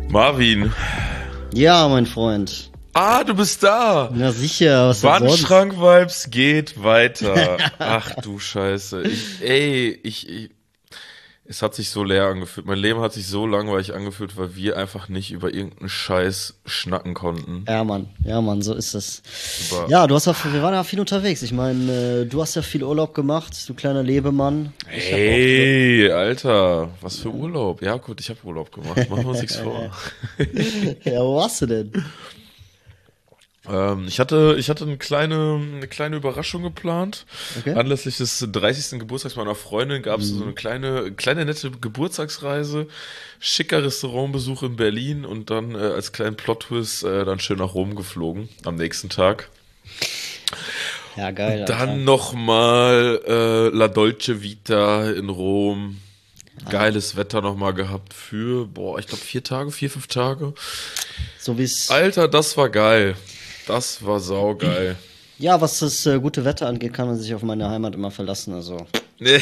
Marvin. Ja, mein Freund. Ah, du bist da. Na sicher, was denn sonst? Wandschrank-Vibes geht weiter. Ach du Scheiße. Es hat sich so leer angefühlt. Mein Leben hat sich so langweilig angefühlt, weil wir einfach nicht über irgendeinen Scheiß schnacken konnten. Ja, Mann, so ist es. Über Ja, wir waren ja viel unterwegs. Ich meine, du hast ja viel Urlaub gemacht, du kleiner Lebemann. Hey, Alter, was für Urlaub. Ja gut, ich habe Urlaub gemacht. Machen wir uns nichts vor. Ja, wo warst du denn? Ich hatte eine kleine Überraschung geplant. Okay. Anlässlich des 30. Geburtstags meiner Freundin gab es so eine kleine nette Geburtstagsreise, schicker Restaurantbesuch in Berlin und dann als kleinen Plot-Twist dann schön nach Rom geflogen am nächsten Tag. Ja, geil. Dann nochmal La Dolce Vita in Rom. Geiles Wetter nochmal gehabt für, ich glaube 4, 5 Tage. So wie es. Alter, das war geil. Das war saugeil. Ja, was das gute Wetter angeht, kann man sich auf meine Heimat immer verlassen. Also. Nee.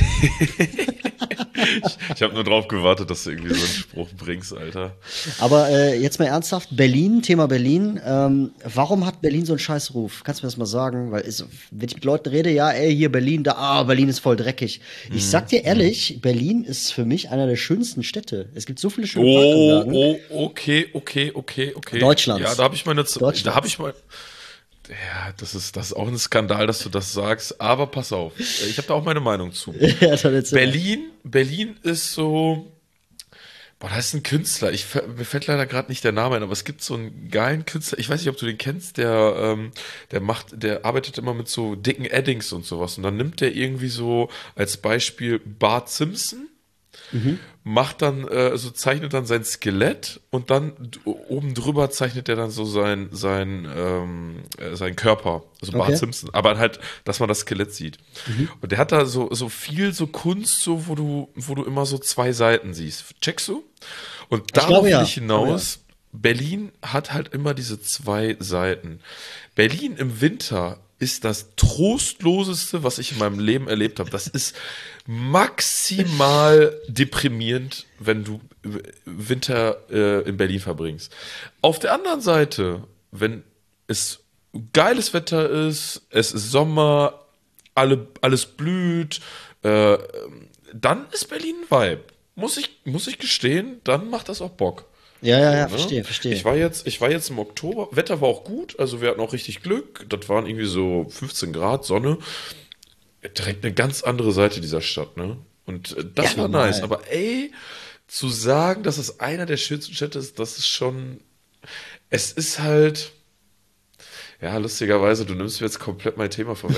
Ich habe nur drauf gewartet, dass du irgendwie so einen Spruch bringst, Alter. Aber jetzt mal ernsthaft, Thema Berlin. Warum hat Berlin so einen scheiß Ruf? Kannst du mir das mal sagen? Weil wenn ich mit Leuten rede, ja, ey, hier Berlin, Berlin ist voll dreckig. Ich sag dir ehrlich, Berlin ist für mich einer der schönsten Städte. Es gibt so viele schöne Parkanlagen. Okay. Deutschlands. Ja, da habe ich Deutschlands. Ja, das ist auch ein Skandal, dass du das sagst, aber pass auf, ich habe da auch meine Meinung zu. Ja, dann erzähl mal. Berlin ist so, da ist ein Künstler, mir fällt leider gerade nicht der Name ein, aber es gibt so einen geilen Künstler, ich weiß nicht, ob du den kennst, der arbeitet immer mit so dicken Eddings und sowas und dann nimmt der irgendwie so als Beispiel Bart Simpson, macht dann, zeichnet dann sein Skelett und dann oben drüber zeichnet er dann so sein Körper, also Bart Okay. Simpson, aber halt, dass man das Skelett sieht. Und der hat da so viel so Kunst, so wo du immer so zwei Seiten siehst. Checkst du? Und darauf glaube, ja. will ich hinaus. Berlin hat halt immer diese zwei Seiten. Berlin im Winter ist das trostloseste, was ich in meinem Leben erlebt habe. Das ist maximal deprimierend, wenn du Winter in Berlin verbringst. Auf der anderen Seite, wenn es geiles Wetter ist, es ist Sommer, alles blüht, dann ist Berlin ein Vibe. Muss ich gestehen, dann macht das auch Bock. Ja, So, ne? verstehe. Ich war jetzt im Oktober, Wetter war auch gut, also wir hatten auch richtig Glück. Das waren irgendwie so 15 Grad, Sonne. Direkt eine ganz andere Seite dieser Stadt, ne? Und das Ja, war normal. nice. Aber ey, zu sagen, dass es einer der schönsten Städte ist, das ist schon. Es ist halt. Ja, lustigerweise, du nimmst mir jetzt komplett mein Thema vorweg.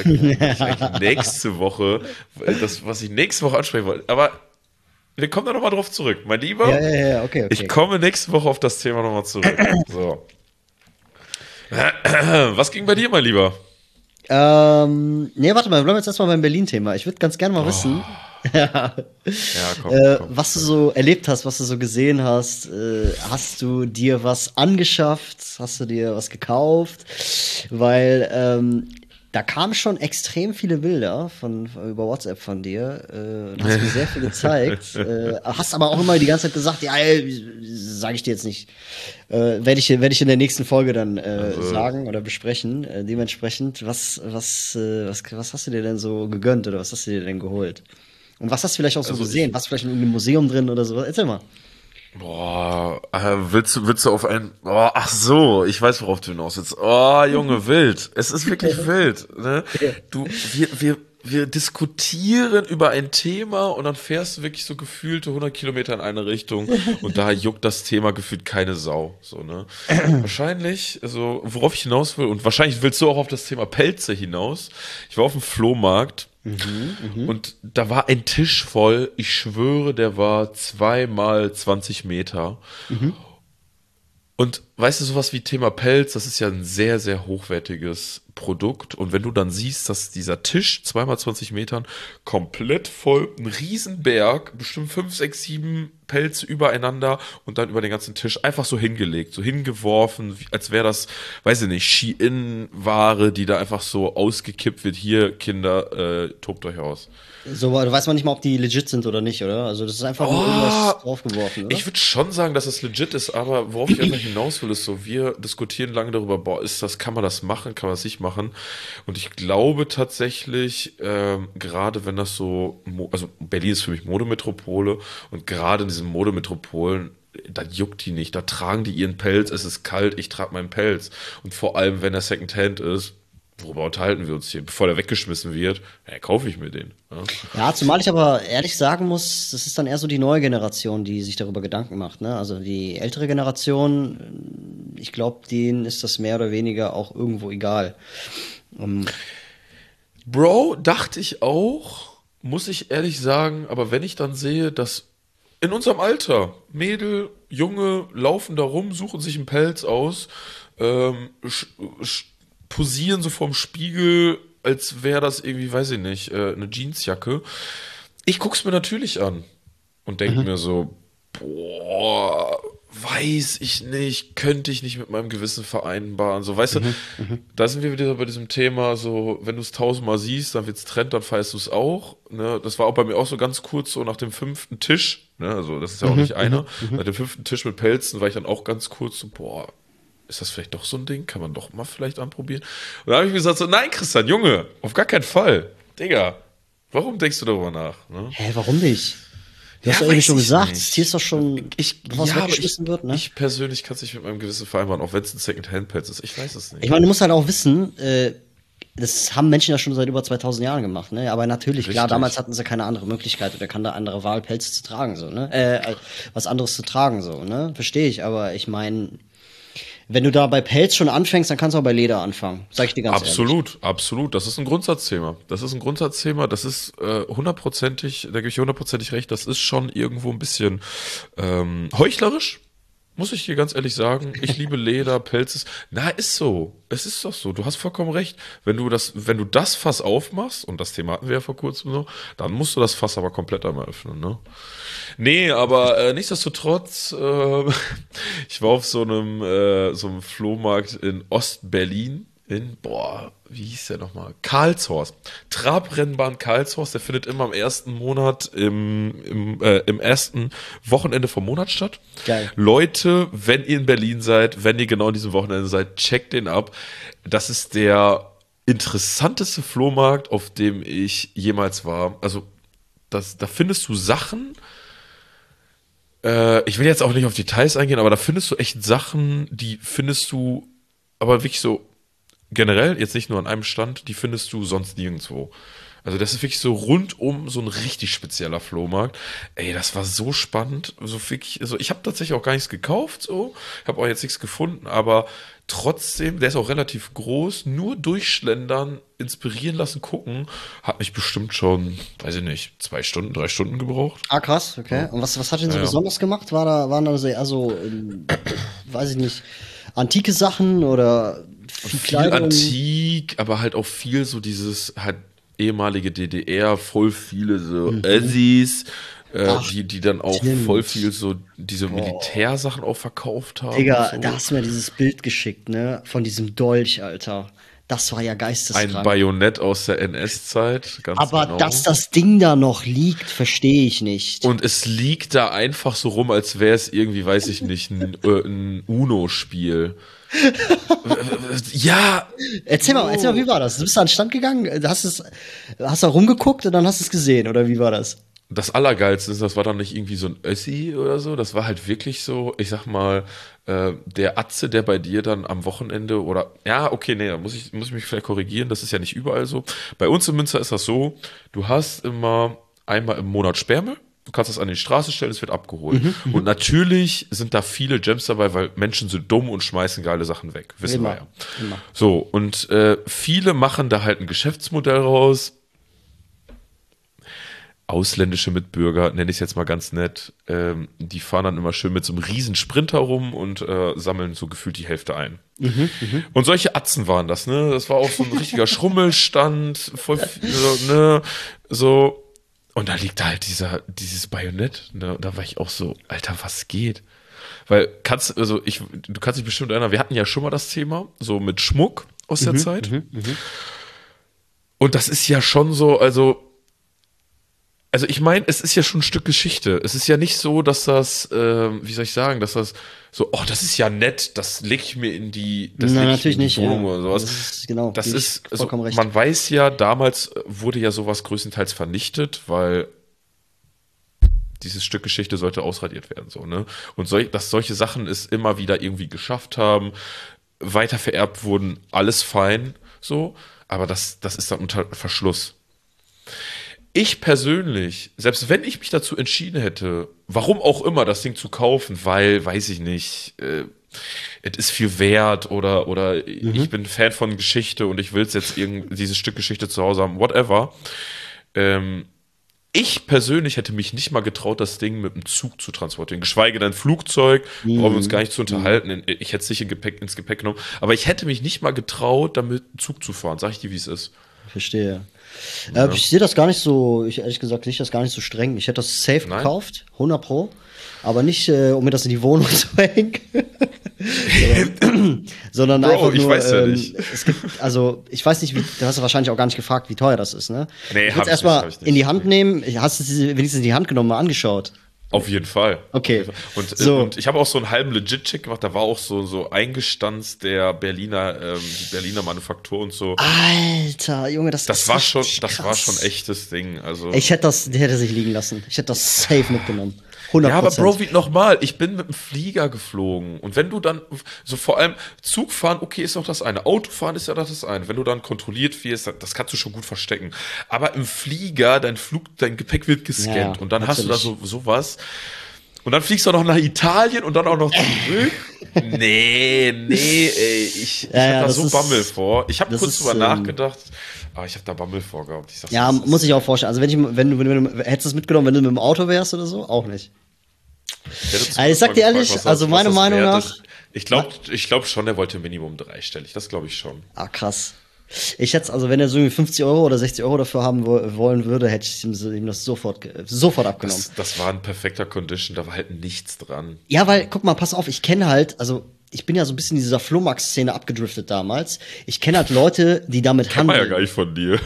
Was ich nächste Woche ansprechen wollte. Aber wir kommen da nochmal drauf zurück. Mein Lieber, Ja, okay. ich komme nächste Woche auf das Thema nochmal zurück. So. Was ging bei dir, mein Lieber? Nee, warte mal, wir bleiben jetzt erstmal beim Berlin-Thema. Ich würde ganz gerne mal wissen, Ja, komm. was du so erlebt hast, was du so gesehen hast. Hast du dir was angeschafft? Hast du dir was gekauft? Weil da kamen schon extrem viele Bilder über WhatsApp von dir. Hast mir sehr viel gezeigt. Hast aber auch immer die ganze Zeit gesagt, ja, sage ich dir jetzt nicht. Werde ich in der nächsten Folge dann sagen oder besprechen. Dementsprechend, was hast du dir denn so gegönnt oder was hast du dir denn geholt? Und was hast du vielleicht auch so Also gesehen? Warst du vielleicht in einem Museum drin oder so? Erzähl mal. Willst du auf ein. Ach so, ich weiß, worauf du hinaus willst. Oh, Junge, wild. Es ist wirklich wild. Ne? Wir diskutieren über ein Thema und dann fährst du wirklich so gefühlte 100 Kilometer in eine Richtung und da juckt das Thema gefühlt keine Sau. So, ne? Wahrscheinlich, also worauf ich hinaus will, und wahrscheinlich willst du auch auf das Thema Pelze hinaus. Ich war auf dem Flohmarkt. Und da war ein Tisch voll, ich schwöre, der war 2 mal 20 Meter. Und weißt du, sowas wie Thema Pelz, das ist ja ein sehr, sehr hochwertiges Produkt. Und wenn du dann siehst, dass dieser Tisch 2x20 Metern komplett voll, ein Riesenberg, bestimmt 5, 6, 7 Pelze übereinander und dann über den ganzen Tisch einfach so hingelegt, so hingeworfen, als wäre das, weiß ich nicht, Shein-Ware, die da einfach so ausgekippt wird. Hier, Kinder, tobt euch aus. So, da weiß man nicht mal, ob die legit sind oder nicht, oder? Also das ist einfach nur irgendwas draufgeworfen, oder? Ich würde schon sagen, dass es legit ist, aber worauf ich einfach hinaus will, ist so, wir diskutieren lange darüber, boah, kann man das machen, kann man das nicht machen? Und ich glaube tatsächlich, gerade wenn das so, also Berlin ist für mich Modemetropole und gerade in diesen Modemetropolen, da juckt die nicht, da tragen die ihren Pelz, es ist kalt, ich trage meinen Pelz. Und vor allem, wenn er Secondhand ist, worüber unterhalten wir uns hier? Bevor der weggeschmissen wird, kaufe ich mir den. Ja? Ja, zumal ich aber ehrlich sagen muss, das ist dann eher so die neue Generation, die sich darüber Gedanken macht, ne? Also die ältere Generation, ich glaube, denen ist das mehr oder weniger auch irgendwo egal. Bro, dachte ich auch, muss ich ehrlich sagen, aber wenn ich dann sehe, dass in unserem Alter Mädel, Junge laufen da rum, suchen sich einen Pelz aus, posieren so vorm Spiegel, als wäre das irgendwie, weiß ich nicht, eine Jeansjacke. Ich guck's mir natürlich an und denke mir so, boah, weiß ich nicht, könnte ich nicht mit meinem Gewissen vereinbaren. So, weißt du, da sind wir wieder bei diesem Thema, so, wenn du es 1000-mal siehst, dann wird's Trend, dann feierst du es auch. Ne? Das war auch bei mir auch so ganz kurz so nach dem 5. Tisch, ne? Also das ist ja auch nicht einer. Nach dem 5. Tisch mit Pelzen war ich dann auch ganz kurz so, boah, ist das vielleicht doch so ein Ding? Kann man doch mal vielleicht anprobieren? Und da habe ich mir gesagt so, nein, Christian, Junge, auf gar keinen Fall. Digga, warum denkst du darüber nach? Ne? Hä, warum nicht? Du hast doch eben schon gesagt, das Tier ist doch schon, was weggeschmissen wird, ne? Ich persönlich kann es nicht mit meinem Gewissen vereinbaren, auch wenn es ein Second-Hand-Pelz ist. Ich weiß es nicht. Ich meine, du musst halt auch wissen, das haben Menschen ja schon seit über 2000 Jahren gemacht, ne? Aber natürlich, klar, Richtig. damals hatten sie keine andere Möglichkeit oder keine andere Wahl, Pelze zu tragen, so, ne? Was anderes zu tragen, so, ne? Verstehe ich, aber ich meine, wenn du da bei Pelz schon anfängst, dann kannst du auch bei Leder anfangen. Sag ich dir ganz ehrlich. Absolut, absolut. Das ist ein Grundsatzthema. Das ist ein Grundsatzthema. Das ist hundertprozentig, da gebe ich dir hundertprozentig recht, das ist schon irgendwo ein bisschen heuchlerisch. Muss ich dir ganz ehrlich sagen, ich liebe Leder, Pelzes. Na, ist so. Es ist doch so. Du hast vollkommen recht. Wenn du das Fass aufmachst, und das Thema hatten wir ja vor kurzem so, dann musst du das Fass aber komplett einmal öffnen, ne? Nee, aber nichtsdestotrotz, ich war auf so einem Flohmarkt in Ostberlin. Wie hieß der nochmal? Karlshorst. Trabrennbahn Karlshorst, der findet immer am ersten Monat im ersten Wochenende vom Monat statt. Geil. Leute, wenn ihr in Berlin seid, wenn ihr genau an diesem Wochenende seid, checkt den ab. Das ist der interessanteste Flohmarkt, auf dem ich jemals war. Also, da findest du Sachen. Ich will jetzt auch nicht auf Details eingehen, aber da findest du echt Sachen, die findest du aber wirklich so generell, jetzt nicht nur an einem Stand, die findest du sonst nirgendwo. Also das ist wirklich so rundum so ein richtig spezieller Flohmarkt. Ey, das war so spannend. So wirklich, also ich habe tatsächlich auch gar nichts gekauft, so. Ich habe auch jetzt nichts gefunden, aber trotzdem, der ist auch relativ groß, nur durchschlendern, inspirieren lassen, gucken, hat mich bestimmt schon, weiß ich nicht, 2 Stunden, 3 Stunden gebraucht. Ah, krass, okay. Ja. Und was hat denn so Ja. besonders gemacht? Waren da so eher so, weiß ich nicht, antike Sachen oder viel Viel Kleidung? antik, aber halt auch viel so dieses halt ehemalige DDR, voll viele so Össis, Ach, die dann auch stimmt. voll viel so diese Militärsachen auch verkauft haben. Digga, und da so. hast du mir dieses Bild geschickt, ne? Von diesem Dolch, Alter. Das war ja Ein geisteskrank. Bajonett aus der NS-Zeit, ganz Aber genau. dass das Ding da noch liegt, verstehe ich nicht. Und es liegt da einfach so rum, als wäre es irgendwie, weiß ich nicht, ein Uno-Spiel. Ja, Erzähl mal, wie war das? Du bist da an den Stand gegangen, hast da rumgeguckt und dann hast du es gesehen, oder wie war das? das Allergeilste ist, das war dann nicht irgendwie so ein Össi oder so, das war halt wirklich so, ich sag mal, der Atze, der bei dir dann am Wochenende oder, ja, okay, nee, da muss ich mich vielleicht korrigieren, das ist ja nicht überall so. Bei uns in Münster ist das so, du hast immer einmal im Monat Sperrmüll, du kannst das an die Straße stellen, es wird abgeholt. Und natürlich sind da viele Gems dabei, weil Menschen sind dumm und schmeißen geile Sachen weg, wissen wir ja. Immer. So, und viele machen da halt ein Geschäftsmodell raus. ausländische Mitbürger, nenne ich es jetzt mal ganz nett, die fahren dann immer schön mit so einem riesen Sprinter rum und sammeln so gefühlt die Hälfte ein. Und solche Atzen waren das, ne? Das war auch so ein richtiger Schrummelstand, voll, so, ne? So. Und da liegt halt dieses Bajonett, ne? Da war ich auch so, Alter, was geht? Weil, du kannst dich bestimmt erinnern, wir hatten ja schon mal das Thema, so mit Schmuck aus der Zeit. Und das ist ja schon so, also ich meine, es ist ja schon ein Stück Geschichte. Es ist ja nicht so, dass das, wie soll ich sagen, dass das so, oh, das ist ja nett, das lege ich mir in die, natürlich nicht, Wohnung ja. oder sowas. Das ist vollkommen recht. Man weiß ja, damals wurde ja sowas größtenteils vernichtet, weil dieses Stück Geschichte sollte ausradiert werden, so, ne? Und dass solche Sachen es immer wieder irgendwie geschafft haben, weiter vererbt wurden, alles fein, so, aber das ist dann unter Verschluss. Ich persönlich, selbst wenn ich mich dazu entschieden hätte, warum auch immer das Ding zu kaufen, weil, weiß ich nicht, es ist viel wert oder ich bin Fan von Geschichte und ich will jetzt dieses Stück Geschichte zu Hause haben, whatever. Ich persönlich hätte mich nicht mal getraut, das Ding mit dem Zug zu transportieren. Geschweige denn Flugzeug, brauchen wir uns gar nicht zu unterhalten. Ich hätte es nicht ins Gepäck genommen. Aber ich hätte mich nicht mal getraut, damit Zug zu fahren. Sag ich dir, wie es ist. Verstehe. Ja. Ich sehe das gar nicht so, ehrlich gesagt, sehe ich das gar nicht so streng. Ich hätte das safe gekauft, 100 Pro. Aber nicht, um mir das in die Wohnung zu hängen. sondern Bro, einfach nur, ich weiß ja nicht. Es gibt, also, ich weiß nicht, du hast wahrscheinlich auch gar nicht gefragt, wie teuer das ist, ne? Nee, ich würde es erstmal in die Hand nehmen. Hast du sie wenigstens in die Hand genommen, mal angeschaut? Auf jeden Fall. Okay. Und ich habe auch so einen halben Legit-Check gemacht, da war auch so eingestanzt die Berliner Manufaktur und so. Alter, Junge, das war schon echtes Ding. Also. Der hätte sich liegen lassen. Ich hätte das safe mitgenommen. 100%. Ja, aber Bro, wie nochmal, ich bin mit dem Flieger geflogen und wenn du dann, so vor allem Zugfahren, okay, ist auch das eine, Autofahren ist ja das eine, wenn du dann kontrolliert wirst, das kannst du schon gut verstecken, aber im Flieger, dein Gepäck wird gescannt und dann natürlich. Hast du da sowas und dann fliegst du noch nach Italien und dann auch noch zurück. Nee, ey, ich hab da so Bammel vor. Ich habe kurz drüber nachgedacht, aber ich habe da Bammel vor gehabt. Muss ich auch vorstellen. Also wenn du hättest du es mitgenommen, wenn du mit dem Auto wärst oder so? Auch nicht. Also ich sag dir ehrlich, also meiner Meinung nach. Ich glaube schon, der wollte Minimum 3-stellig. Das glaube ich schon. Ah, krass. Ich hätte also wenn er so 50 Euro oder 60 Euro dafür haben wollen würde, hätte ich ihm das sofort abgenommen. Das war ein perfekter Condition, da war halt nichts dran. Ja, weil, guck mal, pass auf, ich kenne halt, also ich bin ja so ein bisschen in dieser Flohmarkt-Szene abgedriftet damals. Ich kenne halt Leute, die damit handeln. Kann man ja gar nicht von dir.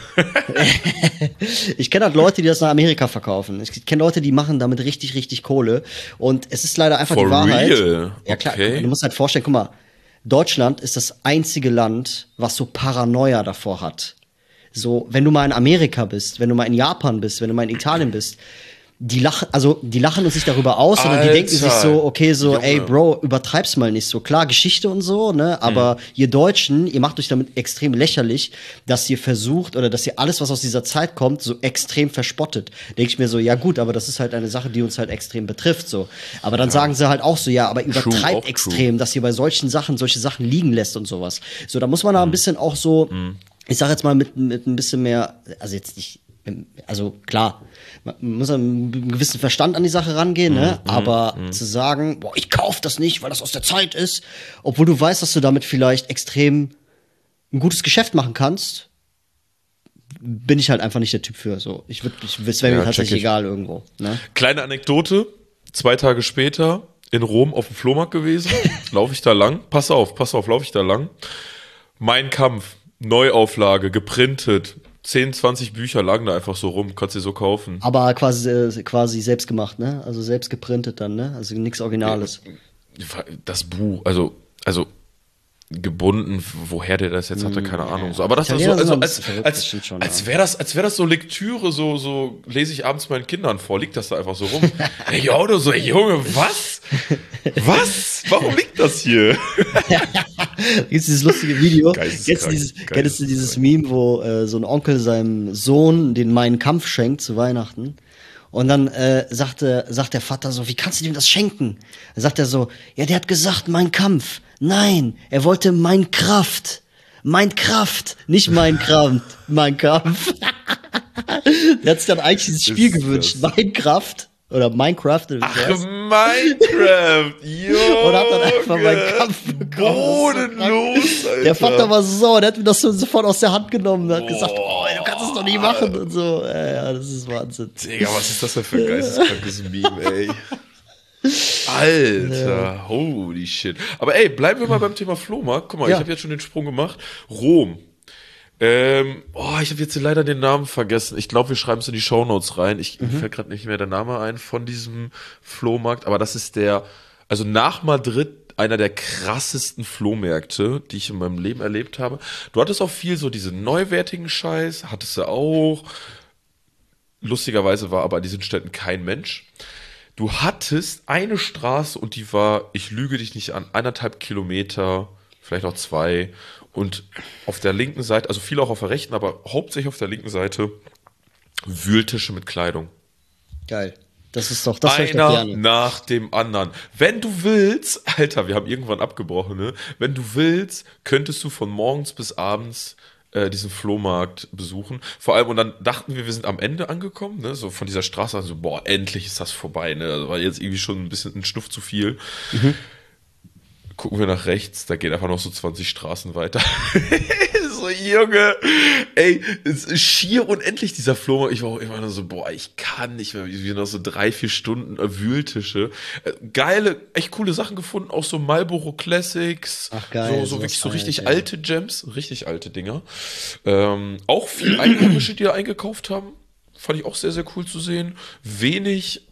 Ich kenne halt Leute, die das nach Amerika verkaufen. Ich kenne Leute, die machen damit richtig, richtig Kohle. Und es ist leider einfach die Wahrheit. Real? Ja, klar. Okay. Du musst halt vorstellen, guck mal, Deutschland ist das einzige Land, was so Paranoia davor hat. So, wenn du mal in Amerika bist, wenn du mal in Japan bist, wenn du mal in Italien bist, die lachen uns nicht darüber aus, sondern die denken sich so, okay, so, Junge. Ey, Bro, übertreib's mal nicht so. Klar, Geschichte und so, ne, aber ihr Deutschen, ihr macht euch damit extrem lächerlich, dass ihr versucht oder dass ihr alles, was aus dieser Zeit kommt, so extrem verspottet. Denke ich mir so, ja gut, aber das ist halt eine Sache, die uns halt extrem betrifft, so. Aber dann sagen sie halt auch so, ja, aber übertreibt extrem, dass ihr bei solche Sachen liegen lässt und sowas. So, da muss man da ein bisschen auch so, ich sag jetzt mal mit ein bisschen mehr, also jetzt nicht, also klar, man muss mit einem gewissen Verstand an die Sache rangehen, ne? Aber zu sagen, boah, ich kauf das nicht, weil das aus der Zeit ist, obwohl du weißt, dass du damit vielleicht extrem ein gutes Geschäft machen kannst, bin ich halt einfach nicht der Typ für. So, es wäre mir tatsächlich egal irgendwo. Ne? Kleine Anekdote: 2 Tage später in Rom auf dem Flohmarkt gewesen, laufe ich da lang. Pass auf, laufe ich da lang. Mein Kampf, Neuauflage, geprintet. 10, 20 Bücher lagen da einfach so rum, kannst du so kaufen. Aber quasi selbst gemacht, ne? Also selbst geprintet dann, ne? Also nichts Originales. Das Buch, also gebunden, woher der das jetzt hatte, keine Ahnung. So. Aber das war so, als wäre das so Lektüre, so lese ich abends meinen Kindern vor, liegt das da einfach so rum. Ey, Auto, so, ey, Junge, was? Was? Warum liegt das hier? Gibt's dieses lustige Video? Kennst du dieses Meme, wo so ein Onkel seinem Sohn den Mein Kampf schenkt zu Weihnachten? Und dann sagt der Vater so, wie kannst du dem das schenken? Dann sagt er so, ja, der hat gesagt, Mein Kampf. Nein, er wollte Mein Kraft. Mein Kraft, nicht Mein Kraft. Mein Kampf. Der hat sich dann eigentlich dieses Spiel gewünscht, Minecraft. Oder Minecraft. Oder Ach, Minecraft, jo. Und hat dann einfach meinen Kampf bekommen. Bodenlos, Alter. Der Vater war so, der hat mir das so sofort aus der Hand genommen und hat gesagt, oh, ey, du kannst es doch nicht machen und so. Ja, das ist Wahnsinn. Digga, was ist das denn für ein geisteskrankes Meme, ey? Alter, holy shit. Aber ey, bleiben wir mal beim Thema Flohmarkt. Guck mal, ich habe jetzt schon den Sprung gemacht. Rom. Ich habe jetzt leider den Namen vergessen. Ich glaube, wir schreiben es in die Shownotes rein. Mir fällt gerade nicht mehr der Name ein von diesem Flohmarkt, aber das ist also nach Madrid einer der krassesten Flohmärkte, die ich in meinem Leben erlebt habe. Du hattest auch viel so diese neuwertigen Scheiß, hattest du auch. Lustigerweise war aber an diesen Städten kein Mensch. Du hattest eine Straße und die war, ich lüge dich nicht an, 1,5 Kilometer, vielleicht auch 2. Und auf der linken Seite, also viel auch auf der rechten, aber hauptsächlich auf der linken Seite, Wühltische mit Kleidung. Geil. Das ist doch, das höre ich Einer doch gerne. nach dem anderen. Wenn du willst, Alter, wir haben irgendwann abgebrochen, ne? Wenn du willst, könntest du von morgens bis abends diesen Flohmarkt besuchen. Vor allem, und dann dachten wir sind am Ende angekommen, ne? So von dieser Straße, also, boah, endlich ist das vorbei, ne? Das war jetzt irgendwie schon ein bisschen ein Schnuff zu viel. Gucken wir nach rechts, da geht einfach noch so 20 Straßen weiter. So, Junge, ey, es ist schier unendlich, dieser Flohmarkt. Ich war auch immer nur so, boah, ich kann nicht mehr, wie noch so 3-4 Stunden Wühltische. Geile, echt coole Sachen gefunden, auch so Marlboro Classics. Ach geil. So wirklich so richtig alte Gems, richtig alte Dinger. Auch viel Einheimische, die da eingekauft haben. Fand ich auch sehr, sehr cool zu sehen. Wenig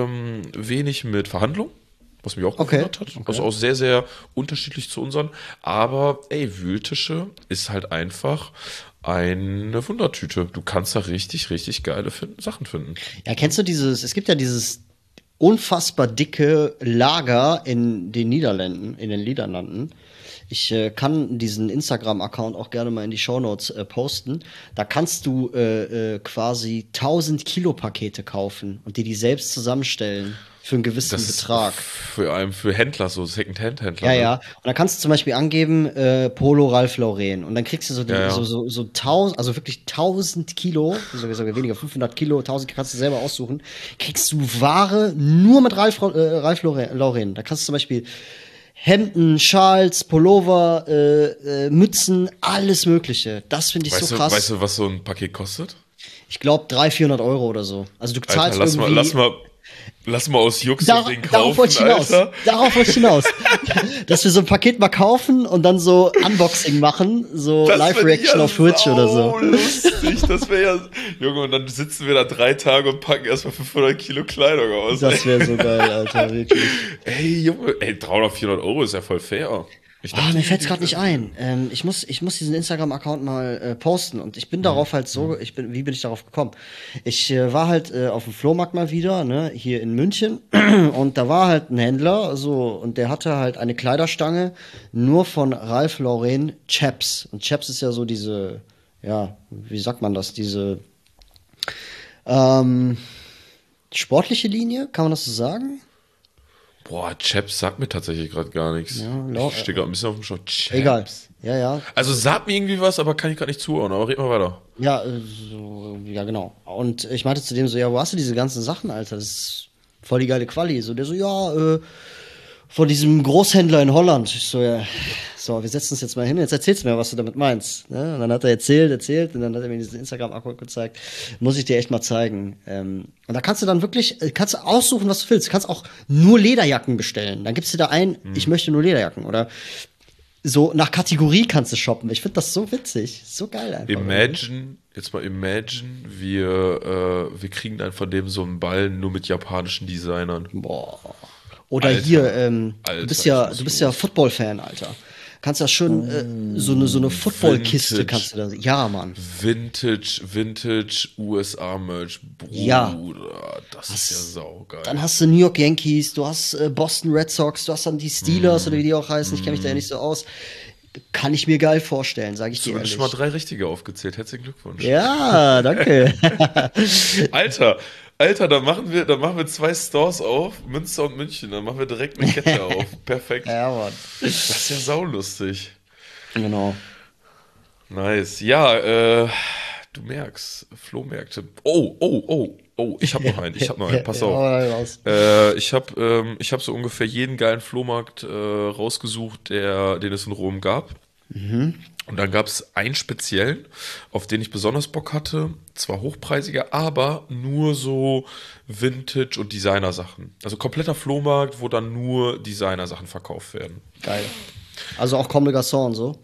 mit Verhandlung. Was mich auch gewundert hat. Also auch sehr, sehr unterschiedlich zu unseren. Aber, ey, Wühltische ist halt einfach eine Wundertüte. Du kannst da richtig, richtig geile Sachen finden. Ja, kennst du es gibt ja dieses unfassbar dicke Lager in den Niederlanden. Ich kann diesen Instagram-Account auch gerne mal in die Shownotes posten. Da kannst du quasi 1000 Kilo Pakete kaufen und die selbst zusammenstellen für einen gewissen Betrag. Für Händler, so Second-Hand-Händler. Ja. Und dann kannst du zum Beispiel angeben, Polo Ralph Lauren. Und dann kriegst du so 1000, also wirklich 1000 Kilo, sogar weniger, 500 Kilo, 1000 kannst du selber aussuchen. Kriegst du Ware nur mit Ralph Lauren. Da kannst du zum Beispiel Hemden, Schals, Pullover, Mützen, alles Mögliche. Das finde ich so krass. Weißt du, was so ein Paket kostet? Ich glaube 300-400 € oder so. Also du zahlst Alter, lass mal aus Jux das Ding kaufen, darauf wollte ich hinaus. Alter. Darauf wollte ich hinaus. Dass wir so ein Paket mal kaufen und dann so Unboxing machen, so Live-Reaction auf Twitch oder so. Lustig, das wäre ja, Junge, und dann sitzen wir da 3 Tage und packen erstmal 500 Kilo Kleidung aus. Das wäre so geil, Alter, wirklich. Ey, Junge, 300, 400 € ist ja voll fair. Mir fällt's gerade nicht ein. Ich muss diesen Instagram-Account mal posten und ich bin darauf halt wie bin ich darauf gekommen? Ich war halt auf dem Flohmarkt mal wieder, ne, hier in München und da war halt ein Händler, so, und der hatte halt eine Kleiderstange nur von Ralph Lauren Chaps. Und Chaps ist ja so diese, ja, wie sagt man das, diese sportliche Linie, kann man das so sagen? Boah, Chaps sagt mir tatsächlich gerade gar nichts. Ja, ich stehe gerade ein bisschen auf dem Schlauch. Chaps. Egal. Ja. Also sagt mir irgendwie was, aber kann ich gerade nicht zuhören, aber red mal weiter. Ja, ja, genau. Und ich meinte zu dem so, ja, wo hast du diese ganzen Sachen, Alter? Das ist voll die geile Quali. So, der so, ja, von diesem Großhändler in Holland. Ich so, ja, so, wir setzen uns jetzt mal hin, jetzt erzählst du mir, was du damit meinst. Ne? Und dann hat er erzählt und dann hat er mir diesen Instagram-Account gezeigt. Muss ich dir echt mal zeigen. Und da kannst du dann wirklich, kannst du aussuchen, was du willst. Du kannst auch nur Lederjacken bestellen. Dann gibst du da ein, ich möchte nur Lederjacken. Oder so nach Kategorie kannst du shoppen. Ich finde das so witzig. So geil einfach. Imagine, wir kriegen dann von dem so einen Ball nur mit japanischen Designern. Boah. Oder Alter, hier, du bist ja Football-Fan, Alter. Kannst das schön, so eine Football-Kiste kannst du da, ja, Mann. Vintage USA-Merch, Bruder, ja. Das ist ja saugeil. Dann hast du New York Yankees, du hast Boston Red Sox, du hast dann die Steelers oder wie die auch heißen, ich kenne mich da ja nicht so aus. Kann ich mir geil vorstellen, sage ich dir ehrlich. Du hast schon mal 3 richtige aufgezählt, herzlichen Glückwunsch. Ja, danke. Alter, dann machen wir 2 Stores auf, Münster und München, dann machen wir direkt eine Kette auf. Perfekt. Ja, Mann. Das ist ja saulustig. Genau. Nice. Ja, du merkst, Flohmärkte. Oh, ich habe noch einen, pass auf. Ich hab so ungefähr jeden geilen Flohmarkt rausgesucht, den es in Rom gab. Und dann gab es einen speziellen, auf den ich besonders Bock hatte. Zwar hochpreisiger, aber nur so Vintage- und Designer-Sachen. Also kompletter Flohmarkt, wo dann nur Designer-Sachen verkauft werden. Geil. Also auch Comme des Garçons und so.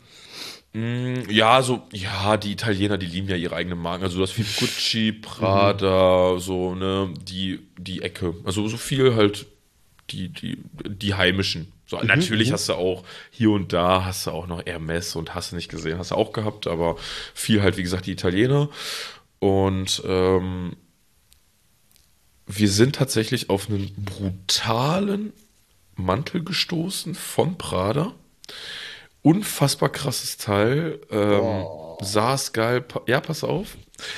Ja, die Italiener, die lieben ja ihre eigenen Marken. Also das viel Gucci, Prada, so, ne, die Ecke. Also so viel halt die heimischen. So, natürlich hast du auch hier und da hast du auch noch Hermes und hast du nicht gesehen, hast du auch gehabt, aber viel halt, wie gesagt, die Italiener. Und wir sind tatsächlich auf einen brutalen Mantel gestoßen von Prada. Unfassbar krasses Teil. Saß geil. Ja, pass auf.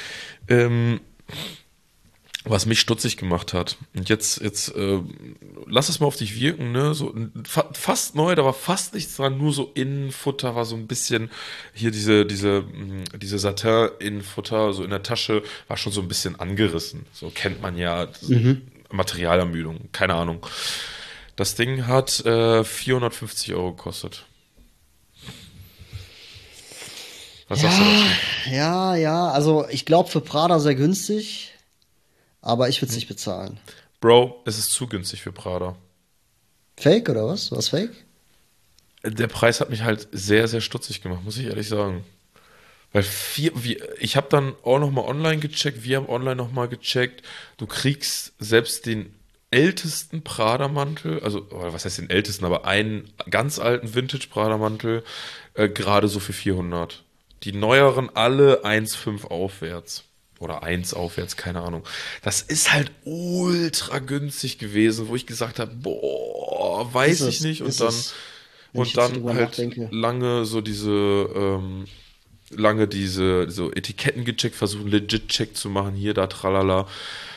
Was mich stutzig gemacht hat. Und jetzt lass es mal auf dich wirken, ne? So fast neu, da war fast nichts dran, nur so Innenfutter war so ein bisschen, hier diese Satin-Innenfutter, so in der Tasche, war schon so ein bisschen angerissen. So kennt man ja, Materialermüdung, keine Ahnung. Das Ding hat 450 Euro gekostet. Was sagst du dazu? Ja, also ich glaube für Prada sehr günstig, aber ich würde es nicht bezahlen. Bro, es ist zu günstig für Prada. Fake oder was? Was Fake? Der Preis hat mich halt sehr, sehr stutzig gemacht, muss ich ehrlich sagen. Weil ich habe dann auch nochmal online gecheckt, wir haben online nochmal gecheckt, du kriegst selbst den ältesten Prada-Mantel, also, oder was heißt den ältesten, aber einen ganz alten Vintage-Prada-Mantel, gerade so für 400. Die neueren alle 1,5 aufwärts. Oder 1 aufwärts, keine Ahnung. Das ist halt ultra günstig gewesen, wo ich gesagt habe, boah, weiß ich nicht. Und dann halt lange diese so Etiketten gecheckt, versuchen Legit-Check zu machen, hier, da, tralala.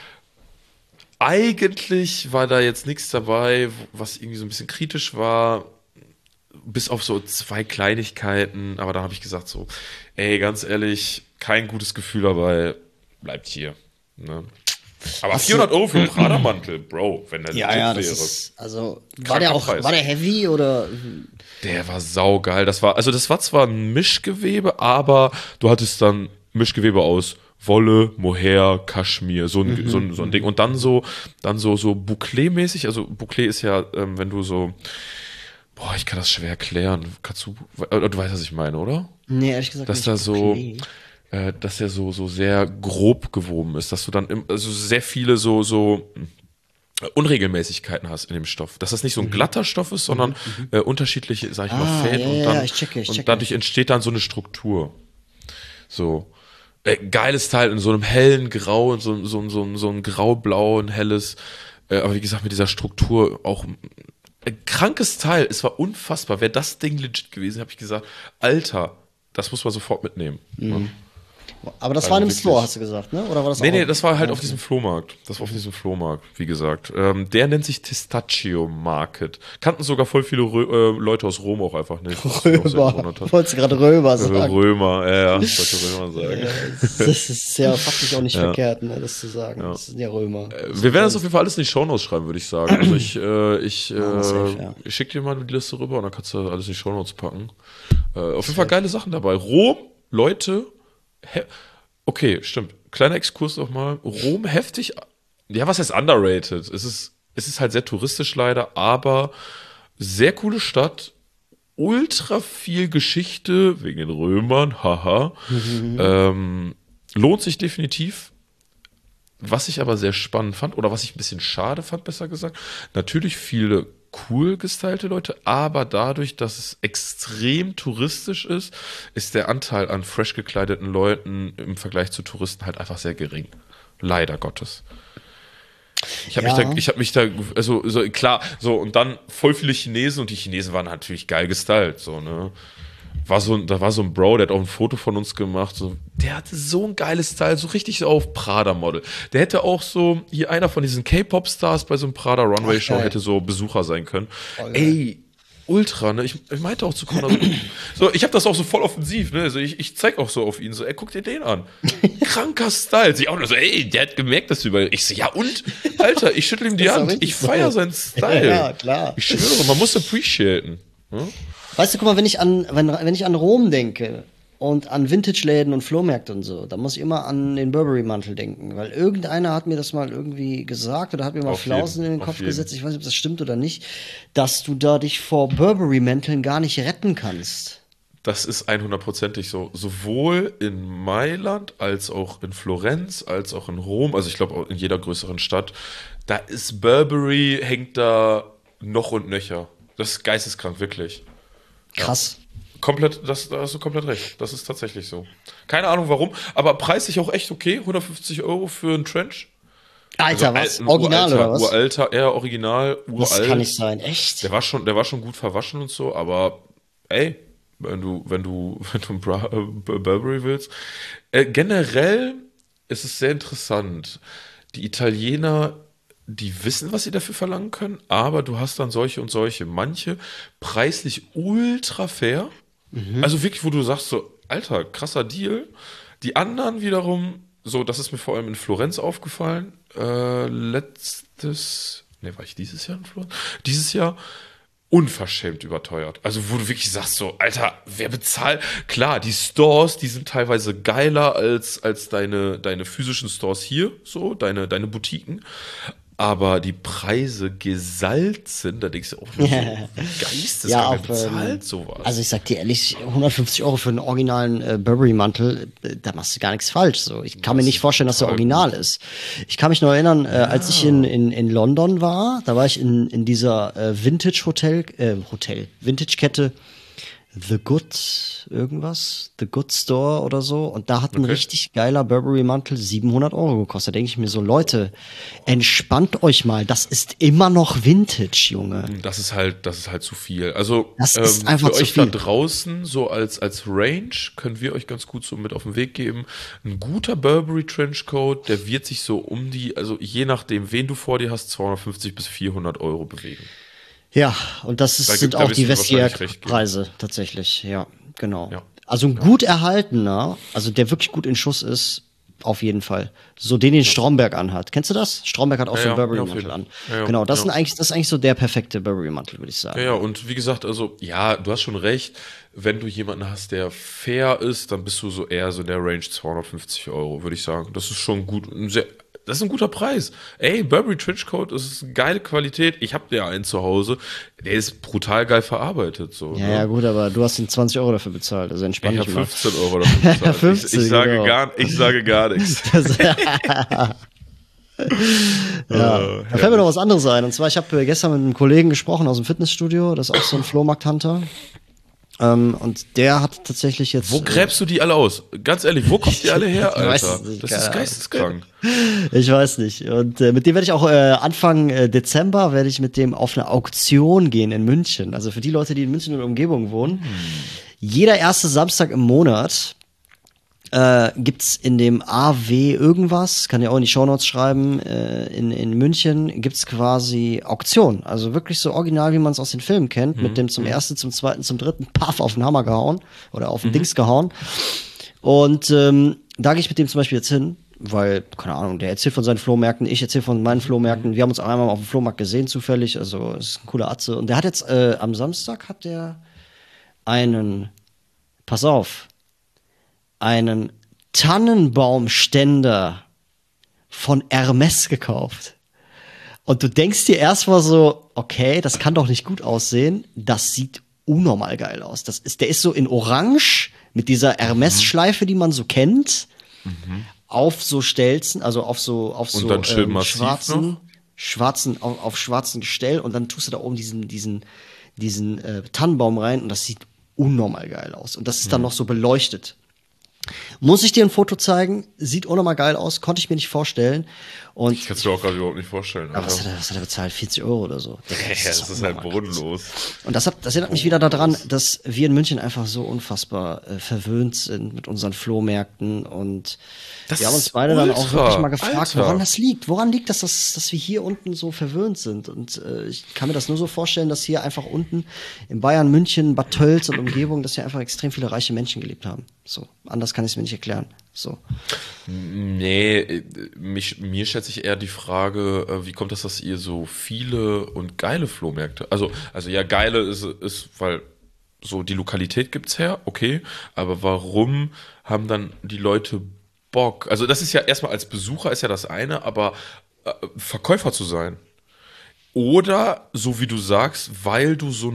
Eigentlich war da jetzt nichts dabei, was irgendwie so ein bisschen kritisch war, bis auf so 2 Kleinigkeiten, aber da habe ich gesagt so, ey, ganz ehrlich, kein gutes Gefühl dabei, bleibt hier. Ne? Aber 400 Euro für einen Prada-Mantel, Bro, wenn der Ja, das wäre. ist, also, Kranker Preis. war der heavy oder? Der war saugeil. Das war zwar ein Mischgewebe, aber du hattest dann Mischgewebe aus Wolle, Mohair, Kaschmir, so ein Ding. Und dann so Bouclé-mäßig, also Bouclé ist ja, wenn du so, boah, ich kann das schwer erklären. Du weißt, was ich meine, oder? Nee, ehrlich gesagt Dass nicht. da so, Okay. dass der so sehr grob gewoben ist, dass du dann also sehr viele so Unregelmäßigkeiten hast in dem Stoff. Dass das nicht so ein glatter Stoff ist, sondern unterschiedliche, sag ich mal, Fäden und dann ich checke. und dadurch entsteht dann so eine Struktur. So. Geiles Teil in so einem hellen Grau, so ein grau-blau, ein helles, aber wie gesagt, mit dieser Struktur auch ein krankes Teil. Es war unfassbar. Wäre das Ding legit gewesen, habe ich gesagt, Alter, das muss man sofort mitnehmen. Ja. Aber das Also war in einem wirklich. Store, hast du gesagt, ne? Oder war das Nee, auch? das war halt auf diesem Flohmarkt. Das war auf diesem Flohmarkt, wie gesagt. Der nennt sich Testaccio Market. Kannten sogar voll viele Leute aus Rom auch einfach nicht. Was mich auch sehr gewundert hat. Wolltest du gerade Römer sagen? Römer, ja, ich wollte Römer sagen. Das ist ja fachlich auch nicht verkehrt, ne, das zu sagen. Das sind ja Römer. Wir werden das auf jeden Fall alles in die Shownotes schreiben, würde ich sagen. Also ich safe, ja. schicke dir mal die Liste rüber und dann kannst du alles in die Shownotes packen. Auf jeden Fall geile Sachen dabei. Rom, Leute, okay, stimmt. Kleiner Exkurs nochmal. Rom heftig, ja, was heißt underrated? Es ist halt sehr touristisch leider, aber sehr coole Stadt. Ultra viel Geschichte wegen den Römern, haha. Lohnt sich definitiv. Was ich aber sehr spannend fand, oder was ich ein bisschen schade fand, besser gesagt, natürlich viele cool gestylte Leute, aber dadurch, dass es extrem touristisch ist, ist der Anteil an fresh gekleideten Leuten im Vergleich zu Touristen halt einfach sehr gering. Leider Gottes. Ich habe mich da, also so, klar, so, und dann voll viele Chinesen und die Chinesen waren natürlich geil gestylt, so, ne. Da war so ein Bro, der hat auch ein Foto von uns gemacht. So, der hatte so ein geiles Style, so richtig so auf Prada-Model. Der hätte auch so, hier einer von diesen K-Pop-Stars bei so einem Prada-Runway-Show hätte so Besucher sein können. Ey, ultra, ne? Ich meinte auch zu Conor so, ich habe das auch so voll offensiv, ne? Also ich zeig auch so auf ihn, so, ey, guck dir den an. Kranker Style. Sie auch nur so, ey, der hat gemerkt, dass du über. Ich so, ja und? Alter, ich schüttel ihm die Hand. Ich feiere seinen Style. Ja, klar. Ich schwöre, man muss appreciaten. Hm? Weißt du, guck mal, wenn ich an Rom denke und an Vintage-Läden und Flohmärkte und so, da muss ich immer an den Burberry-Mantel denken, weil irgendeiner hat mir das mal irgendwie gesagt oder hat mir mal Flausen in den Kopf gesetzt, ich weiß nicht, ob das stimmt oder nicht, dass du da dich vor Burberry-Mänteln gar nicht retten kannst. Das ist 100%ig so. Sowohl in Mailand als auch in Florenz, als auch in Rom, also ich glaube auch in jeder größeren Stadt, da ist Burberry, hängt da noch und nöcher. Das ist geisteskrank, wirklich. Krass. Ja. Komplett, da hast du komplett recht. Das ist tatsächlich so. Keine Ahnung warum, aber preislich auch echt okay. 150 € für einen Trench. Alter, also, was? Original oder was? Uralter, eher original, uralt. Das kann nicht sein, echt? Der war schon gut verwaschen und so, aber ey, wenn du ein Burberry willst. Generell ist es sehr interessant. Die Italiener, die wissen, was sie dafür verlangen können, aber du hast dann solche und solche. Manche preislich ultra fair. Also wirklich, wo du sagst so, Alter, krasser Deal. Die anderen wiederum, so, das ist mir vor allem in Florenz aufgefallen. War ich dieses Jahr in Florenz? Dieses Jahr unverschämt überteuert. Also wo du wirklich sagst so, Alter, wer bezahlt? Klar, die Stores, die sind teilweise geiler als deine physischen Stores hier, so, deine Boutiquen. Aber die Preise gesalzen, da denkst du auch nicht, so, geisteskrank, wer bezahlt sowas? Also ich sag dir ehrlich, 150 € für einen originalen Burberry-Mantel, da machst du gar nichts falsch. So. Ich kann mir nicht vorstellen, dass der original ist. Ich kann mich noch erinnern, als ich in London war, da war ich in dieser Vintage-Kette The Good Store oder so. Und da hat ein richtig geiler Burberry-Mantel 700 € gekostet. Da denke ich mir so, Leute, entspannt euch mal. Das ist immer noch Vintage, Junge. Das ist halt zu viel. Also das ist einfach für zu euch viel. Da draußen, so als Range, können wir euch ganz gut so mit auf den Weg geben. Ein guter Burberry Trenchcoat, der wird sich so also je nachdem, wen du vor dir hast, 250 bis 400 € bewegen. Ja, und sind auch die Vestiaire-Preise tatsächlich, ja, genau. Ja. Also ein gut erhaltener, also der wirklich gut in Schuss ist, auf jeden Fall. So den Stromberg anhat. Kennst du das? Stromberg hat auch so einen Burberry-Mantel an. Ja, genau, das ist eigentlich so der perfekte Burberry-Mantel, würde ich sagen. Ja, und wie gesagt, also, ja, du hast schon recht, wenn du jemanden hast, der fair ist, dann bist du so eher so in der Range 250 €, würde ich sagen. Das ist schon gut, das ist ein guter Preis. Ey, Burberry Trenchcoat, das ist eine geile Qualität. Ich habe ja einen zu Hause. Der ist brutal geil verarbeitet. So, ja, ja, gut, aber du hast ihn 20 € dafür bezahlt. Also entspann dich mal. Ich habe 15 € dafür bezahlt. 15, ich sage gar nichts. Da fällt mir noch was anderes ein. Und zwar, ich habe gestern mit einem Kollegen gesprochen aus dem Fitnessstudio. Das ist auch so ein Flohmarkt-Hunter. Und der hat tatsächlich jetzt. Wo gräbst du die alle aus? Ganz ehrlich, wo kommt die alle her, Alter? Das ist geisteskrank. Ich weiß nicht. Und mit dem werde ich auch Anfang Dezember werde ich mit dem auf eine Auktion gehen in München. Also für die Leute, die in München und Umgebung wohnen. Jeder erste Samstag im Monat gibt's in dem AW irgendwas, kann ja auch in die Shownotes schreiben, in München gibt's quasi Auktion. Also wirklich so original, wie man es aus den Filmen kennt, mit dem zum ersten, zum zweiten, zum dritten Paff auf den Hammer gehauen oder auf den Dings gehauen. Und da gehe ich mit dem zum Beispiel jetzt hin, weil, keine Ahnung, der erzählt von seinen Flohmärkten, ich erzähle von meinen Flohmärkten. Wir haben uns einmal auf dem Flohmarkt gesehen, zufällig, also es ist ein cooler Atze. Und der hat jetzt, am Samstag hat der pass auf, einen Tannenbaumständer von Hermes gekauft. Und du denkst dir erstmal so, okay, das kann doch nicht gut aussehen. Das sieht unnormal geil aus. Der ist so in Orange mit dieser Hermes-Schleife, die man so kennt, auf so Stelzen, also auf so schwarzen Gestell, und dann tust du da oben diesen Tannenbaum rein und das sieht unnormal geil aus. Und das ist dann noch so beleuchtet. Muss ich dir ein Foto zeigen? Sieht unnormal geil aus, konnte ich mir nicht vorstellen. Und Ich kann es mir auch gerade überhaupt nicht vorstellen. aber was hat er bezahlt? 40 € oder so. Digga, Das ist halt bodenlos. Und das erinnert mich wieder daran, dass wir in München einfach so unfassbar verwöhnt sind mit unseren Flohmärkten. Und wir haben uns beide dann auch wirklich mal gefragt, Alter. woran das liegt. Woran liegt das, dass wir hier unten so verwöhnt sind? Und ich kann mir das nur so vorstellen, dass hier einfach unten in Bayern, München, Bad Tölz und Umgebung, dass hier einfach extrem viele reiche Menschen gelebt haben. So, anders kann ich es mir nicht erklären. So. Nee, mir stellt sich eher die Frage, wie kommt das, dass ihr so viele und geile Flohmärkte, also ja, geile ist, weil so die Lokalität gibt's her, okay, aber warum haben dann die Leute Bock? Also das ist ja erstmal als Besucher ist ja das eine, aber Verkäufer zu sein. Oder, so wie du sagst, weil du so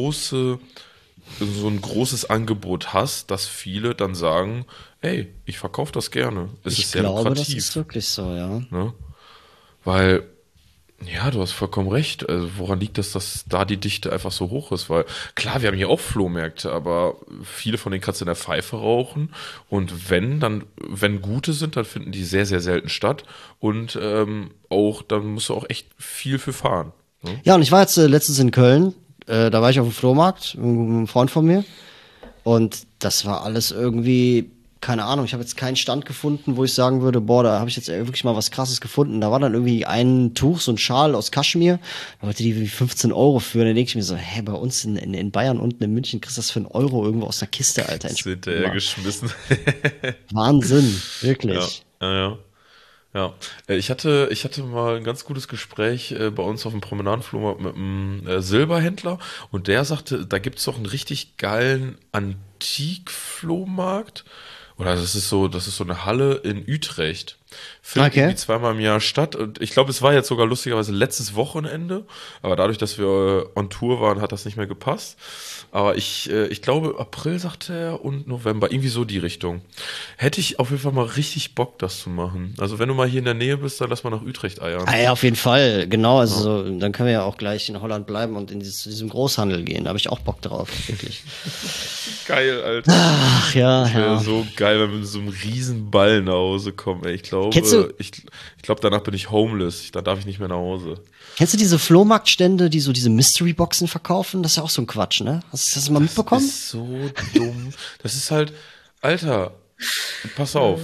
ein großes Angebot hast, dass viele dann sagen, ey, ich verkaufe das gerne. Es ist sehr glaube, das lukrativ. ist wirklich so, ja. Ne? Weil, ja, du hast vollkommen recht. Also woran liegt das, dass da die Dichte einfach so hoch ist? Weil, klar, wir haben hier auch Flohmärkte, aber viele von denen kannst du in der Pfeife rauchen. Und wenn gute sind, dann finden die sehr, sehr selten statt. Und dann musst du auch echt viel für fahren. Ne? Ja, und ich war jetzt letztens in Köln. Da war ich auf dem Flohmarkt mit einem Freund von mir. Und das war alles irgendwie, keine Ahnung, ich habe jetzt keinen Stand gefunden, wo ich sagen würde, boah, da habe ich jetzt wirklich mal was Krasses gefunden. Da war dann irgendwie ein Tuch, so ein Schal aus Kaschmir. Da wollte die irgendwie 15 € für. Und dann denke ich mir so, hä, bei uns in Bayern unten in München kriegst du das für 1 € irgendwo aus einer Kiste, Alter. Sind geschmissen. Wahnsinn, wirklich. Ja. Ja, ich hatte mal ein ganz gutes Gespräch bei uns auf dem Promenadenflohmarkt mit einem Silberhändler und der sagte, da gibt's doch einen richtig geilen Antikflohmarkt. Oder das ist so eine Halle in Utrecht. Findet Okay. irgendwie zweimal im Jahr statt. Und ich glaube, es war jetzt sogar lustigerweise letztes Wochenende. Aber dadurch, dass wir on Tour waren, hat das nicht mehr gepasst. Aber ich glaube, April, sagte er, und November. Irgendwie so die Richtung. Hätte ich auf jeden Fall mal richtig Bock, das zu machen. Also wenn du mal hier in der Nähe bist, dann lass mal nach Utrecht eiern. Ah, ja, auf jeden Fall, genau. Also dann können wir ja auch gleich in Holland bleiben und in diesem Großhandel gehen. Da habe ich auch Bock drauf, wirklich. Geil, Alter. Ach ja, Wäre ja. so geil, wenn wir mit so einem riesen Ball nach Hause kommen. Ey, Kennst du- ich glaube, danach bin ich homeless. Dann darf ich nicht mehr nach Hause. Kennst du diese Flohmarktstände, die so diese Mystery-Boxen verkaufen? Das ist ja auch so ein Quatsch, ne? Hast du das mal mitbekommen? Das ist so dumm. Das ist halt, Alter, pass auf.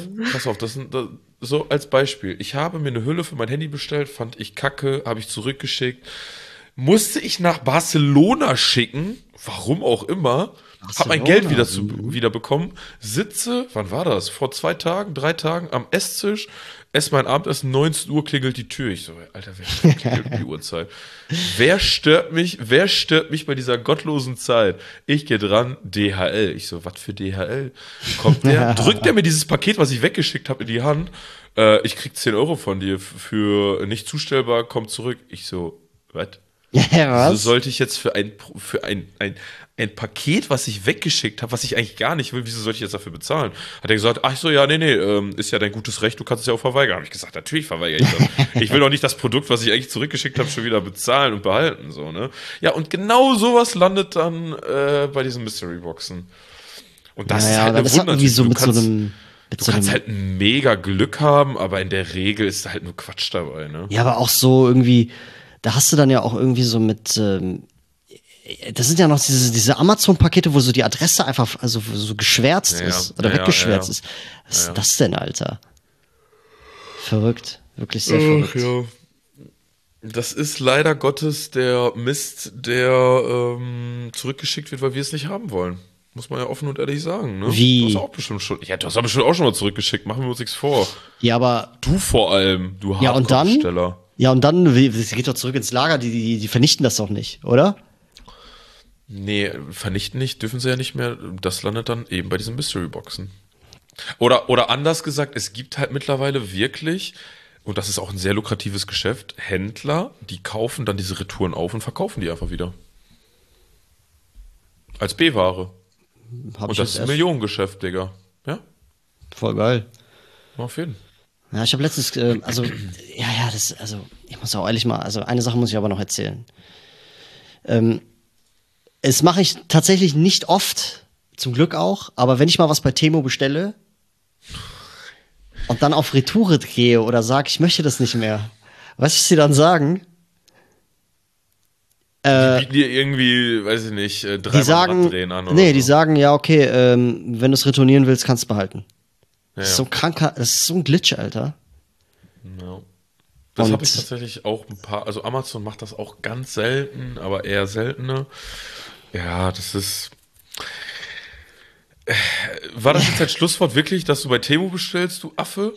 So als Beispiel. Ich habe mir eine Hülle für mein Handy bestellt, fand ich kacke, habe ich zurückgeschickt. Musste ich nach Barcelona schicken, warum auch immer, hab mein Geld wieder bekommen, sitze, wann war das? Vor 2 Tagen, 3 Tagen am Esstisch, esse mein Abendessen, 19 Uhr klingelt die Tür. Ich so, Alter, wer klingelt um die Uhrzeit? Wer stört mich bei dieser gottlosen Zeit? Ich gehe dran, DHL. Ich so, was für DHL? Drückt der mir dieses Paket, was ich weggeschickt habe, in die Hand. Ich krieg 10 € von dir für nicht zustellbar, komm zurück. Ich so, was? Ja, Also was? sollte ich jetzt für ein Paket, was ich weggeschickt habe, was ich eigentlich gar nicht will, wieso sollte ich jetzt dafür bezahlen? Hat er gesagt, ach so, ja, nee, ist ja dein gutes Recht, du kannst es ja auch verweigern. Habe ich gesagt, natürlich verweigere ich das. Ich will doch nicht das Produkt, was ich eigentlich zurückgeschickt habe, schon wieder bezahlen und behalten, so, ne? Ja, und genau sowas landet dann bei diesen Mystery-Boxen. Und das ist halt aber eine das hat irgendwie so mit so einem. Du kannst halt mega Glück haben, aber in der Regel ist da halt nur Quatsch dabei, ne? Ja, aber auch so irgendwie, da hast du dann ja auch irgendwie so mit, das sind ja noch diese Amazon-Pakete, wo so die Adresse einfach, also so geschwärzt Ja, ist oder ja, weggeschwärzt ja. ist. Was ist das denn, Alter? Verrückt. Wirklich sehr verrückt. Ja. Das ist leider Gottes der Mist, der zurückgeschickt wird, weil wir es nicht haben wollen. Muss man ja offen und ehrlich sagen, ne? Wie? Du hast auch bestimmt schon mal zurückgeschickt, machen wir uns nichts vor. Ja, aber, Du vor allem, du ja, und dann? Hardcore-Besteller. Ja, und dann, es geht doch zurück ins Lager, die vernichten das doch nicht, oder? Nee, vernichten nicht, dürfen sie ja nicht mehr. Das landet dann eben bei diesen Mystery-Boxen. Oder anders gesagt, es gibt halt mittlerweile wirklich, und das ist auch ein sehr lukratives Geschäft, Händler, die kaufen dann diese Retouren auf und verkaufen die einfach wieder. Als B-Ware. Hab Und ich das jetzt ist ein erst Millionengeschäft, Digga. Ja, voll geil. auf jeden. Ja, ich habe letztens, ich muss auch ehrlich mal, also eine Sache muss ich aber noch erzählen. Es mache ich tatsächlich nicht oft, zum Glück auch, aber wenn ich mal was bei Temo bestelle, und dann auf Retoure gehe oder sage, ich möchte das nicht mehr, weißt du, was sie dann sagen? Die bieten dir irgendwie, weiß ich nicht, Die sagen, drehen an oder nee, so. die sagen, ja, okay, wenn du es retournieren willst, kannst du es behalten. Das ist so Ja. ein kranker, das ist so ein Glitch, Alter. Ja. Das Und- habe ich tatsächlich auch ein paar, also Amazon macht das auch ganz selten, aber eher seltener. Ja, das ist. War das jetzt ein Schlusswort wirklich, dass du bei Temu bestellst, du Affe?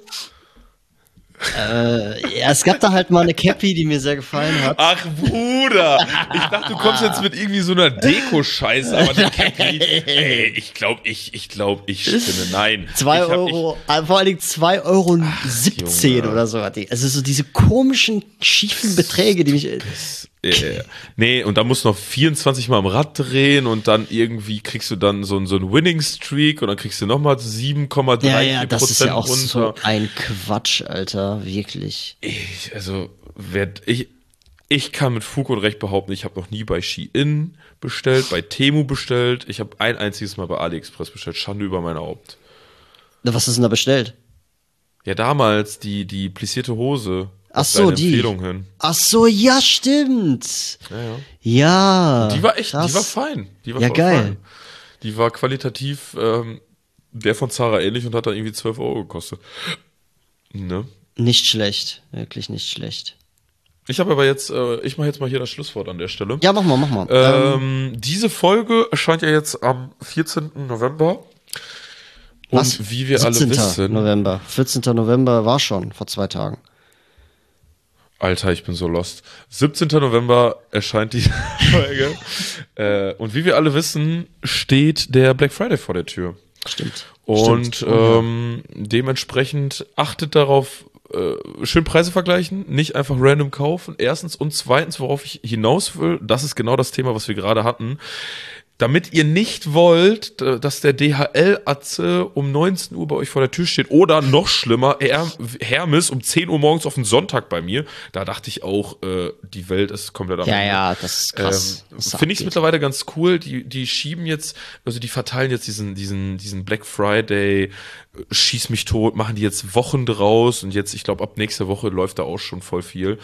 Ja, es gab da halt mal eine Cappy, die mir sehr gefallen hat. Ach, Bruder! Ich dachte, du kommst jetzt mit irgendwie so einer Deko-Scheiße, aber die Cappy, ey, ich spinne. Nein. 2 Ich hab- Euro, vor allen Dingen 2,17 Junge. oder so hat die. Also so diese komischen, schiefen Beträge, die mich. Nee, und da musst du noch 24 Mal am Rad drehen und dann irgendwie kriegst du dann so einen Winning Streak und dann kriegst du nochmal 7,34% Ja, das ist ja auch so runter. ein Quatsch, Alter, wirklich. Ich kann mit Fug und Recht behaupten, ich habe noch nie bei Shein bestellt, bei Temu bestellt. Ich habe ein einziges Mal bei AliExpress bestellt. Schande über mein Haupt. Was ist denn da bestellt? Ja, damals die plissierte Hose. Ach auf so, deine die. Empfehlung hin. Ach so, ja, stimmt. Ja. Ja. Die war echt, krass. die war fein. Die war Ja, voll geil. fein. Die war qualitativ der von Zara ähnlich und hat dann irgendwie 12 Euro gekostet. Ne? Nicht schlecht, wirklich nicht schlecht. Ich habe aber jetzt, ich mache jetzt mal hier das Schlusswort an der Stelle. Ja, mach mal. Diese Folge erscheint ja jetzt am 14. November. Und Was? wie wir alle 17. wissen. November. 14. November war schon, vor 2 Tagen. Alter, ich bin so lost. 17. November erscheint die Folge. Und wie wir alle wissen, steht der Black Friday vor der Tür. Stimmt. Und Stimmt. dementsprechend achtet darauf, schön Preise vergleichen, nicht einfach random kaufen. Erstens und zweitens, worauf ich hinaus will, das ist genau das Thema, was wir gerade hatten. Damit ihr nicht wollt, dass der DHL-Atze um 19 Uhr bei euch vor der Tür steht oder noch schlimmer, Hermes um 10 Uhr morgens auf den Sonntag bei mir, da dachte ich auch, die Welt ist komplett am Ende. Ja, das ist krass. was da Finde ich abgeht. mittlerweile ganz cool. Die schieben jetzt, also die verteilen jetzt diesen Black Friday, schieß mich tot, machen die jetzt Wochen draus und jetzt, ich glaube, ab nächster Woche läuft da auch schon voll viel.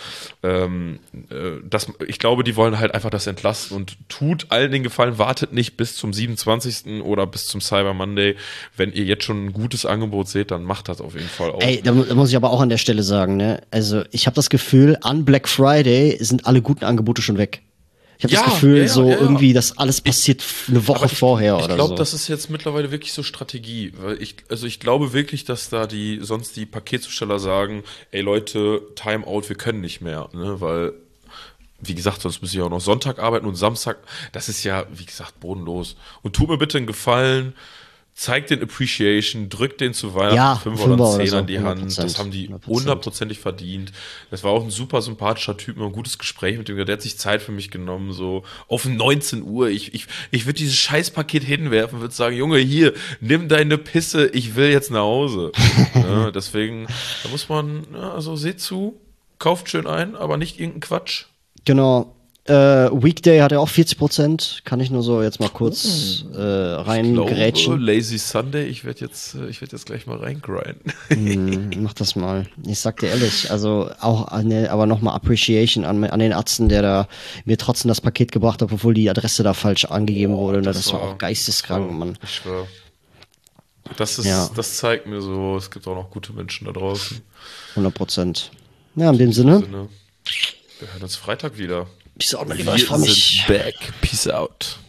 Ich glaube, die wollen halt einfach das entlasten und tut allen den Gefallen, wartet nicht bis zum 27. oder bis zum Cyber Monday. Wenn ihr jetzt schon ein gutes Angebot seht, dann macht das auf jeden Fall auch. Ey, da muss ich aber auch an der Stelle sagen, ne? Also, ich habe das Gefühl, an Black Friday sind alle guten Angebote schon weg. Ich habe Ja, das Gefühl, ja. irgendwie, dass alles passiert eine Woche vorher Ich oder glaube, so. das ist jetzt mittlerweile wirklich so Strategie, weil ich glaube wirklich, dass da sonst die Paketzusteller sagen, ey Leute, Timeout, wir können nicht mehr, ne, weil, wie gesagt, sonst muss ich auch noch Sonntag arbeiten und Samstag, das ist ja, wie gesagt, bodenlos. Und tut mir bitte einen Gefallen, zeigt den Appreciation, drückt den zu Weihnachten Ja, 5 Fünfer oder oder 10 so, an die Hand. 100%, Das haben die 100%. hundertprozentig verdient. Das war auch ein super sympathischer Typ, ein gutes Gespräch mit dem. Der hat sich Zeit für mich genommen, so auf 19 Uhr. Ich würde dieses Scheißpaket hinwerfen, würde sagen, Junge, hier, nimm deine Pisse, ich will jetzt nach Hause. Ja, deswegen, da muss man, also seht zu, kauft schön ein, aber nicht irgendeinen Quatsch. Genau. Weekday hat er auch 40%. Kann ich nur so jetzt mal kurz reingrätschen. Lazy Sunday, ich werd jetzt gleich mal reingrinden. Mach das mal. Ich sag dir ehrlich, also auch aber nochmal Appreciation an den Atzen, der da mir trotzdem das Paket gebracht hat, obwohl die Adresse da falsch angegeben wurde. Das war auch geisteskrank, Mann. Ich schwör. Das zeigt mir so, es gibt auch noch gute Menschen da draußen. 100%. Ja, in dem Sinne. Wir hören uns Freitag wieder. Peace out, mein Lieber. Ich Wir freu mich. sind back. Peace out.